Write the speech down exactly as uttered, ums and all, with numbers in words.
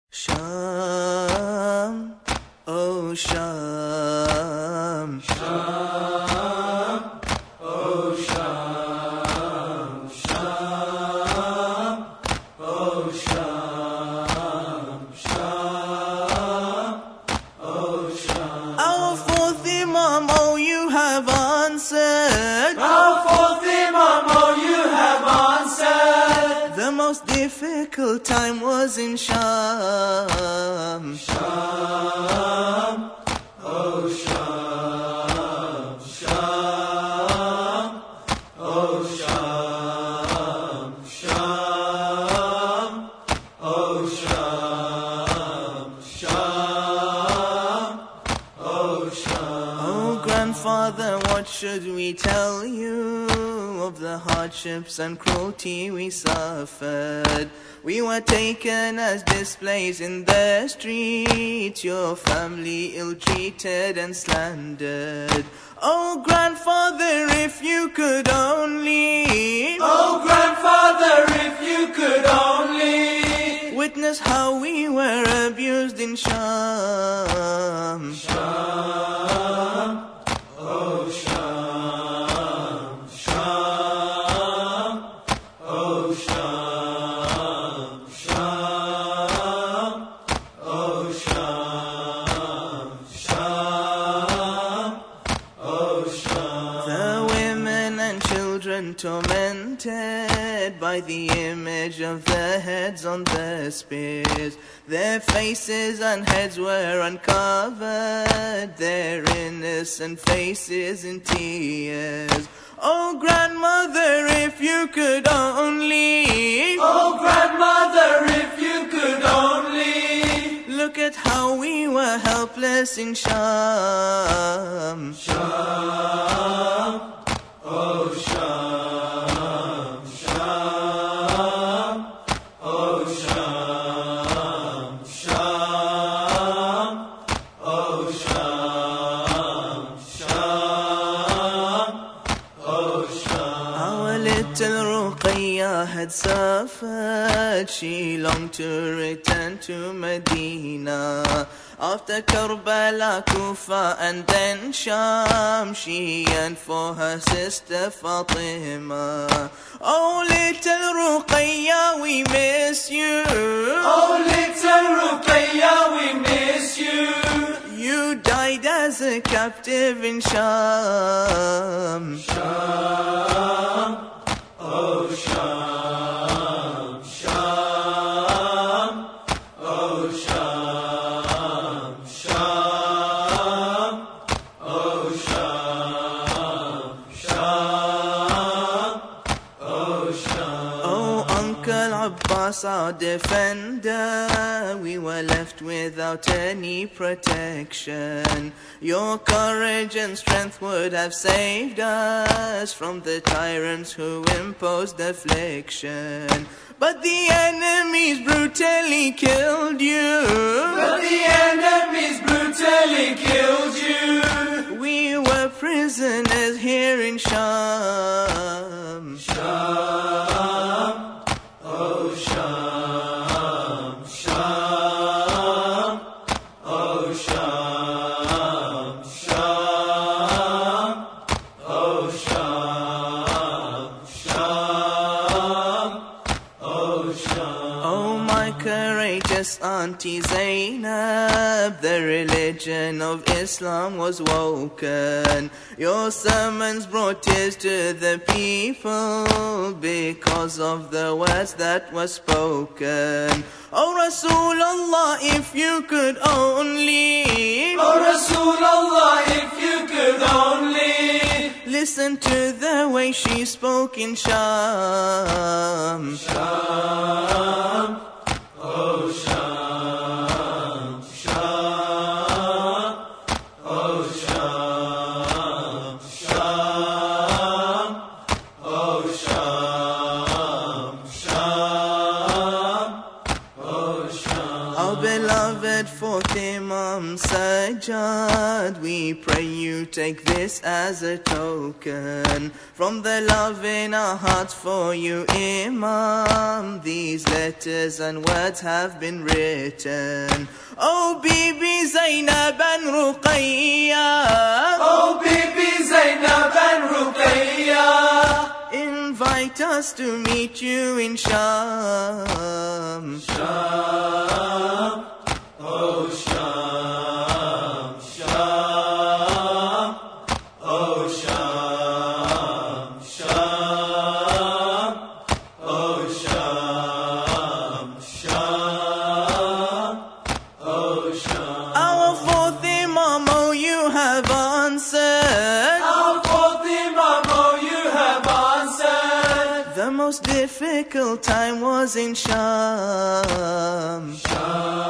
Sham, oh Sham, Sham, oh Sham, Sham, oh Sham, Sham, oh Sham. Our fourth Imam, oh you have answered. Our fourth Imam, oh you have answered. The most difficult time was in Sham. Sham, oh Sham, Sham, oh Sham, Sham, oh Sham, Sham, oh Sham. Oh grandfather, what should we tell you of the hardships and cruelty we suffered? We were taken as displays in the streets, your family ill-treated and slandered. Oh grandfather, if you could only, Oh grandfather, if you could only witness how we were abused in Sham. Sham, oh Sham, Sham, oh Sham, Sham, oh Sham, Sham, oh Sham. The women and children tormented by the image of their heads on the spears. Their faces and heads were uncovered, their innocent faces in tears. Oh grandmother, if you could only, Oh grandmother, if you could only look at how we were helpless in Sham. Sham, oh Sham, Sham, oh Sham, Sham, oh Sham, Sham, oh Sham. Our little Ruqayya had suffered, she longed to return to Medina. After Karbala, Kufa and then Sham, she yearned for her sister Fatima. Oh little Ruqayya, we miss you. Oh little Ruqayya, we miss you. You died as a captive in Sham. Sham, oh Sham, Sham, oh Sham, Sham, oh Sham, Sham, oh Sham. Oh Uncle Abbas, our defender, we were left without any protection. Your courage and strength would have saved us from the tyrants who imposed affliction. But the enemies brutally killed you. But the enemies brutally killed you. We were prisoners here in Sham. Sham, oh Sham, Sham, oh Sham, Sham, oh Sham, Sham, oh Sham. Oh my courageous Auntie Zainab, the religion of Islam was woken. Your sermons brought tears to the people because of the words that were spoken. Oh Rasulullah, if you could only, Oh Rasulullah, if you could only listen to the way she spoke in Sham. Sham, oh Sham, Sham, oh Sham, Sham, oh Sham, Sham, oh Sham. Our beloved fourth Imam Sajjad, we pray you take this as a token from the love in our hearts for you, Imam. These letters and words have been written. Oh Bibi Zainab and Ruqayya, Oh Bibi Zainab and Ruqayya, invite us to meet you in Sham. Sham, oh Sham, Sham, oh Sham, Sham, oh Sham, Sham, oh Sham. Our fourth Imam, oh you have answered. Our fourth Imam, oh you have The most difficult time was in Sham. Sham.